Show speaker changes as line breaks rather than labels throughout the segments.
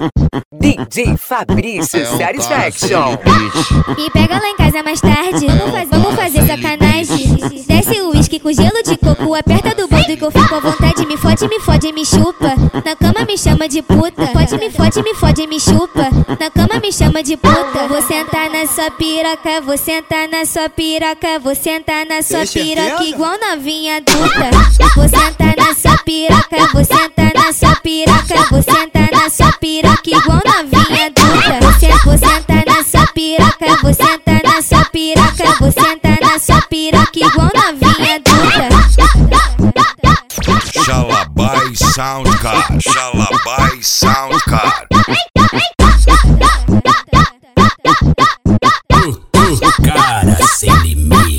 DJ Fabrício Satisfaction.
Me pega lá em casa mais tarde, vamos fazer sacanagem. Desce o uísque com gelo de coco, aperta do boldo que eu fico à vontade. Me fode, me chupa. Na cama me chama de puta. Me fode, me chupa. Na cama me chama de puta. Vou sentar na sua piroca, vou sentar na sua piroca, vou sentar na sua piroca igual novinha adulta. Vou sentar na sua piroca, vou sentar na sua piroca, vou sentar na sua piroca igual novinha adulta. Vou sentar na sua piroca, vou sentar na sua piroca, vou sentar na sua piroca igual novinha adulta.
Xalabai Soundcard, Xalabai Soundcard. Cara sem limite.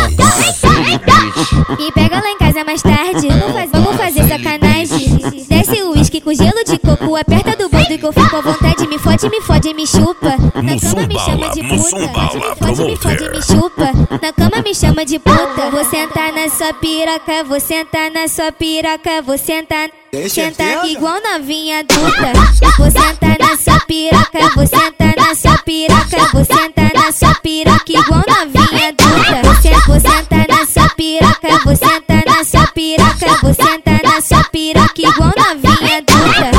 Me pega lá em casa mais tarde, vamos fazer sacanagem. Desce o uísque com gelo de coco, aperta do boldo que eu fico à vontade. Me fode, me chupa. Na cama me chama de puta. Me fode, me chupa. Na cama me chama de puta. Vou sentar na sua piroca, vou sentar na sua piroca, vou sentar igual novinha adulta. Vou sentar na sua piroca, vou sentar na sua piroca, vou sentar na sua piroca igual novinha adulta. Vou sentar na sua piroca, vou sentar na sua piroca, vou sentar na sua piroca igual novinha adulta.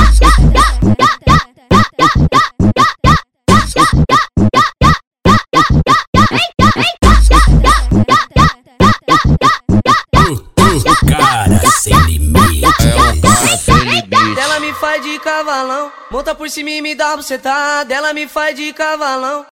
Cara sem limite.
Ela me faz de cavalão, monta por cima e me dá uma bucetada. Ela me faz de cavalão.